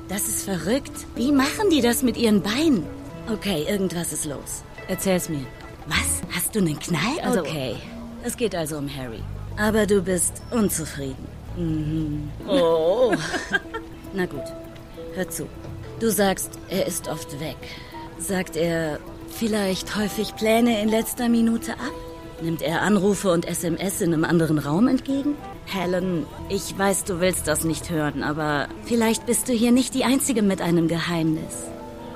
Das ist verrückt. Wie machen die das mit ihren Beinen? Okay, irgendwas ist los. Erzähl's mir. Was? Hast du einen Knall? Also okay, es geht also um Harry. Aber du bist unzufrieden. Mhm. Oh. Na gut, hör zu. Du sagst, er ist oft weg. Sagt er vielleicht häufig Pläne in letzter Minute ab? Nimmt er Anrufe und SMS in einem anderen Raum entgegen? Helen, ich weiß, du willst das nicht hören, aber vielleicht bist du hier nicht die Einzige mit einem Geheimnis.